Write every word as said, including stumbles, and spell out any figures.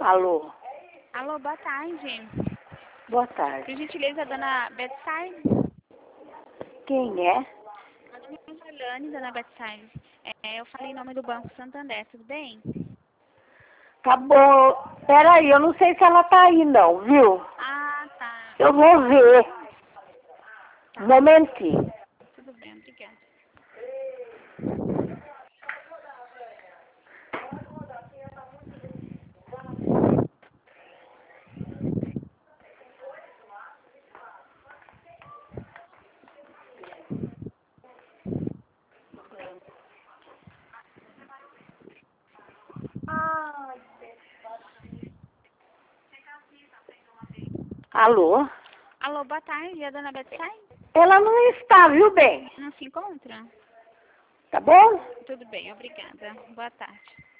Alô? Alô, boa tarde. Boa tarde. Por gentileza, dona Betside? Quem é? Meu nome é Angelane, dona Betside. É, eu falei em nome do Banco Santander, tudo bem? Tá bom. Peraí, eu não sei se ela tá aí não, viu? Ah, tá. Eu vou ver. Tá. Um momentinho. Tudo bem, obrigada. Alô? Alô, boa tarde, é a dona Betside? Ela não está, viu, bem? Não se encontra? Tá bom? Tudo bem, obrigada. Boa tarde.